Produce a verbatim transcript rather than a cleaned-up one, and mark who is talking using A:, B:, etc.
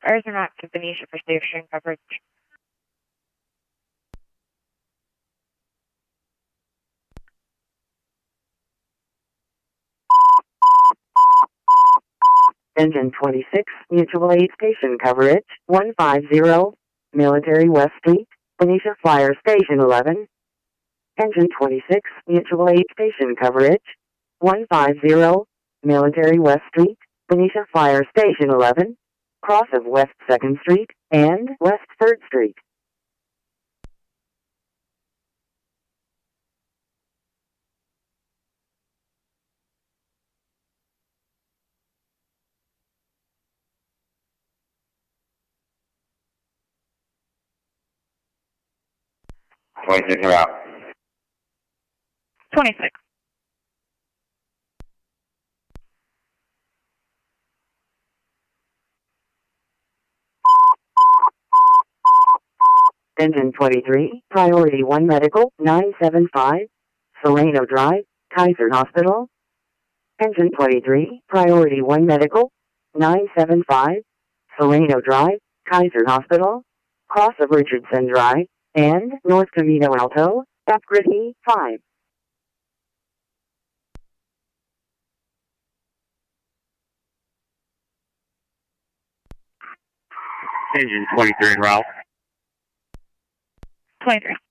A: Ours are not to Benicia for station coverage.
B: Engine twenty-six, Mutual Aid Station coverage, one five zero, Military West Street, Benicia Flyer Station eleven. Engine twenty-six, Mutual Aid Station coverage, one five zero, Military West Street, Benicia Flyer Station eleven, cross of West second Street, and West third Street.
C: twenty-six are out.
A: twenty-six.
B: Engine twenty-three, Priority one Medical, nine seven five, Sereno Drive, Kaiser Hospital. Engine twenty-three, Priority one Medical, nine seven five, Sereno Drive, Kaiser Hospital, cross of Richardson Drive, and North Camino Alto, Upgrade E five.
C: Engine twenty-three en route.
A: twenty-three.